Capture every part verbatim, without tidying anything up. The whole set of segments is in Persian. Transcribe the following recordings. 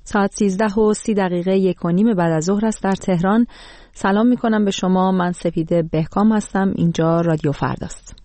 ساعت سیزده و سی دقیقه یک و نیم بعد از ظهر است در تهران. سلام می کنم به شما. من سپیده بهکام هستم. اینجا رادیو فرداست.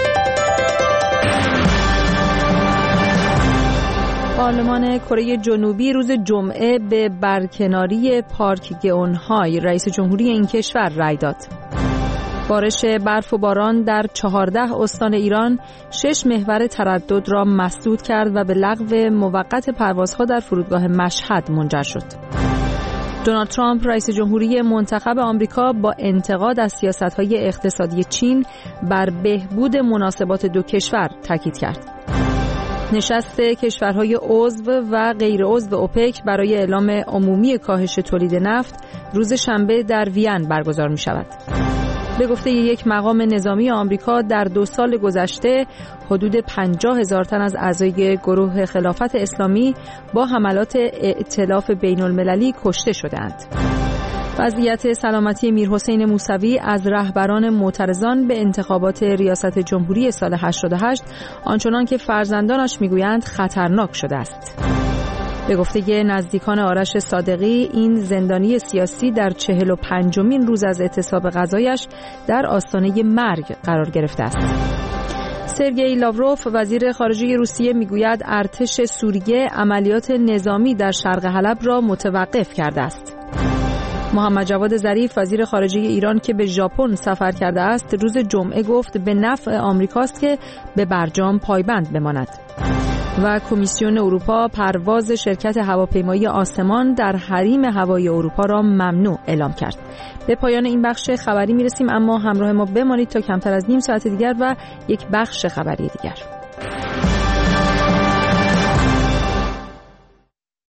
پارلمان کره جنوبی روز جمعه به برکناری پارک گئونهای رئیس جمهوری این کشور رأی داد. بارش برف و باران در چهارده استان ایران شش محور تردد را مسدود کرد و به لغو موقت پروازها در فرودگاه مشهد منجر شد. دونالد ترامپ رئیس جمهوری منتخب آمریکا با انتقاد از سیاست‌های اقتصادی چین بر بهبود مناسبات دو کشور تاکید کرد. نشست کشورهای عضو و غیر عضو اوپک برای اعلام عمومی کاهش تولید نفت روز شنبه در وین برگزار می شود. به گفته یک مقام نظامی آمریکا در دو سال گذشته حدود پنجاه هزار تن از اعضای گروه خلافت اسلامی با حملات ائتلاف بین المللی کشته شدند. وضعیت سلامتی میرحسین موسوی از رهبران معترضان به انتخابات ریاست جمهوری سال هشتاد و هشت آنچنان که فرزندانش میگویند خطرناک شده است. به گفته نزدیکان آرش صادقی این زندانی سیاسی در چهل و پنجمین روز از اعتصاب غذایش در آستانه مرگ قرار گرفته است. سرگئی لاوروف وزیر خارجه روسیه میگوید ارتش سوریه عملیات نظامی در شرق حلب را متوقف کرده است. محمد جواد ظریف وزیر خارجه ایران که به ژاپن سفر کرده است روز جمعه گفت به نفع آمریکاست که به برجام پایبند بماند. و کمیسیون اروپا پرواز شرکت هواپیمایی آسمان در حریم هوایی اروپا را ممنوع اعلام کرد. به پایان این بخش خبری میرسیم، اما همراه ما بمانید تا کمتر از نیم ساعت دیگر و یک بخش خبری دیگر.